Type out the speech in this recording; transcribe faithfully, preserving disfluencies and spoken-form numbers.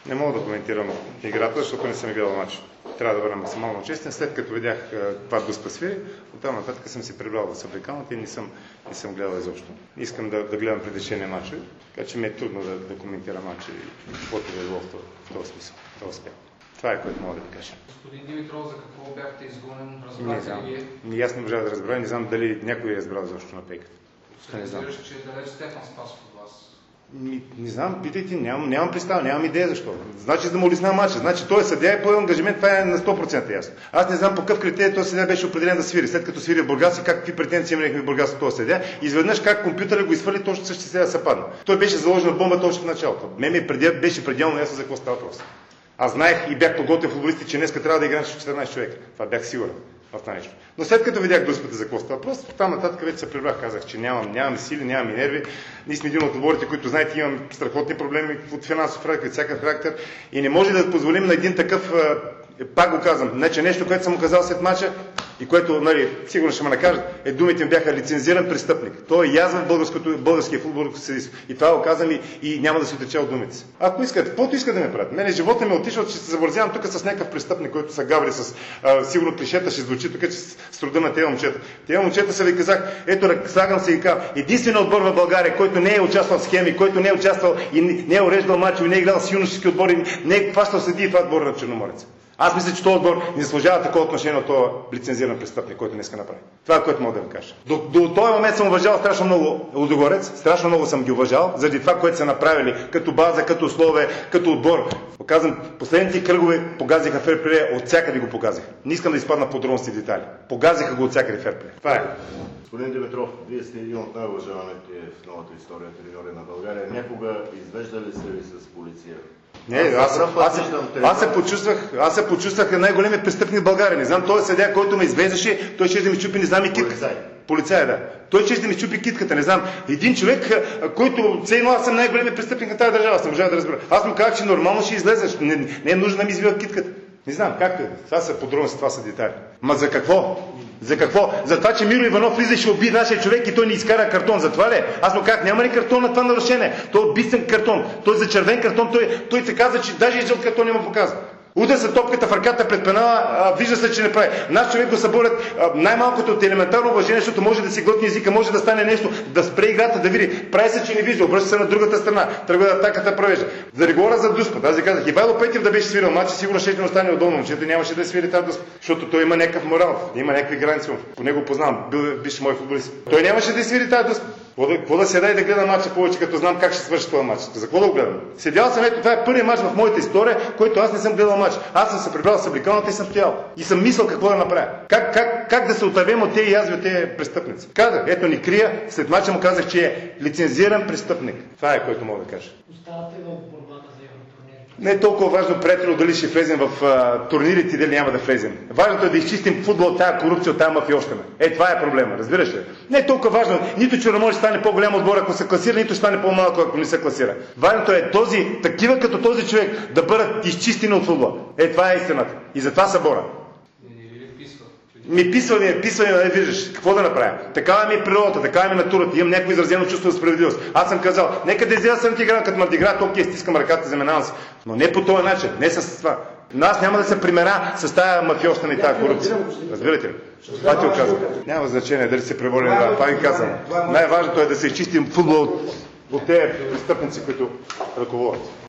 Не мога да коментирам играта, защото не съм гледал матч. Трябва да бъда максимално честен. След като видях това Дуспа свири, оттам нататък съм се прибрал в съблекалната и не съм, не съм гледал изобщо. Искам да, да гледам предрешение матча, така че ми е трудно да, да коментирам матча и каквото да е било в този смисъл, в този аспект. Това е, което мога да ви кажа. Господин Димитров, за какво бяхте изгонен? Разбрахте ли вие? Аз не можах да разбера, не знам дали някой е разбрал защо на пейката. Не знам. Че е далеч Стефан Спасов от вас. Не, не знам, питайте, нямам, нямам представа, нямам идея защо. Значи за да му улесна матча, значи той е съдия и поел ангажимент, това е на сто процента ясно. Аз не знам по какъв критерий този съдия беше определен да свири. След като свири в Бургас и какви претенции имахме в Бургас от този съдия, изведнъж как компютъра го изхвърли точно същия съдия се падна. Той беше заложен в бомбата още в началото. Ме беше пределно ясно за какво става въпрос. Аз знаех и бях подготвил футболисти, че днеска трябва да играем с четиринайсет човека. Това бях сигурен в това нещо. Но след като видях Дуспата за какво става въпрос, там нататък вече се прибрах, казах, че нямам, нямам сили, нямам и нерви. Ние сме един от отборите, които знаете, имам страхотни проблеми от финансов характер, от всякакъв характер и не може да позволим на един такъв, пак го казвам, значи нещо, което съм му казал след мача и което, нали, сигурно ще ме накажат, е думите ми бяха лицензиран престъпник. Той е язва в българския футбол и това го казвам и, и няма да се отрече от думите си. Ако искат, каквото искат да ме правят. Мене живота ми е отишъл, че се завързявам тук с някакъв престъпник, който са гаври с а, сигурно клишета, ще звучи тук, че с труда на тези момчета. Тези момчета са ви казах, ето слагам се и казвам, единственият отбор в България, който не е участвал в схеми, който не е участвал и не е уреждал мачове, не е играл с юношески отбори, не е хващал съдии и това отбор на Черноморец. Аз мисля, че този отбор не заслужава такова отношение от този лицензиран престъпник, който днеска направи. Това е което мога да ви кажа. До, до този момент съм уважал страшно много Лудогорец, страшно много съм ги уважал, заради това, което са направили, като база, като условие, като отбор. Казвам, последните кръгове погазиха ферплея, от всякъде го погазиха. Не искам да изпадна подробности в детайли. Погазиха го от всякъде ферплея. Това е. Господин Димитров, вие сте един от най-уважаваните в новата история треньори на България. Някога извеждали се ли с полиция? Не, аз, аз, аз, аз се почувствах, аз се почувствах най-големият престъпник в България. Не знам, той съдия, който ме извеждаше, той ще да ми чупи, не знам и китката. Полицай. Полицай, да. Той ще да ми чупи китката, не знам. Един човек, който все едно аз съм най-големият престъпник на тази държава, аз не можах да разбера. Аз му казах, че нормално ще излезеш, не, не е нужно да ми извива китката. Не знам, както е. Това са подробности, това са детайли. Ма за какво? За какво? За това, че Миро Иванов влиза и ще уби нашия човек и той ни изкара картон. За това ли? Аз му казах, няма ли картон на това нарушение? Той е убийствен картон. Той за червен картон, той, той се каза, че даже и жълт картон не му показва. Удря се топката в ръката пред пенала, вижда се, че не прави. Наш човек го съборят най-малкото от елементарно уважение, защото може да си глътне езика, може да стане нещо, да спре играта, да види. Прави се, че не вижда, обръща се на другата страна, тръгва да атаката провежда. За да говоря за Дуспа, аз ви казах, Ивайло Петев да беше свирил матч, сигурно ще не остане удобно, момчето нямаше да свири тази Дуспа, защото той има някакъв морал, има някакви граници. По него познавам, бил беше мой футболист. Той нямаше да свири тази Дуспа. Какво да седа и да гледа матча повече, като знам как ще свърши този матч? За какво да го гледам? Седял съм, ето това е първият матч в моята история, който аз не съм гледал матч. Аз съм се прибрал в съблекалната и съм стоял. И съм мислил какво да направя. Как, как, как да се отървем от тези язви, от тези престъпници. Казах, ето ни крия, след матча му казах, че е лицензиран престъпник. Това е което мога да кажа. Оставате в борбата за евротурнир. Не е толкова важно, приятелю, дали ще влезем в а, турнирите или няма да влезем. Важното е да изчистим футбол от тази корупция, от тази мафиощина. Е, това е проблема, разбираш ли? Не е толкова важно, нито Черноморец ще стане по-голям отбор, ако се класира, нито ще стане по-малко, ако не се класира. Важното е този, такива като този човек, да бъдат изчистени от футбола. Е, това е истината. И за това са бора. Ми писва ми, писва ми, не виждаш, какво да направя? Такава ми е природата, такава ми е натурата, имам някакво изразено чувство за справедливост. Аз съм казал, нека да изляза съм ти игра, като ме игра, толкова стискам ръката, заминавам се. Но не по този начин, не с това. Но аз няма да се примера с тази мафиощина и тази корупция. Разбирате ли? Това ти го казвам. Няма значение дали се преволи на това ви казвам. Най-важното е да се изчистим футбол от, от тези престъпници, които ръководят.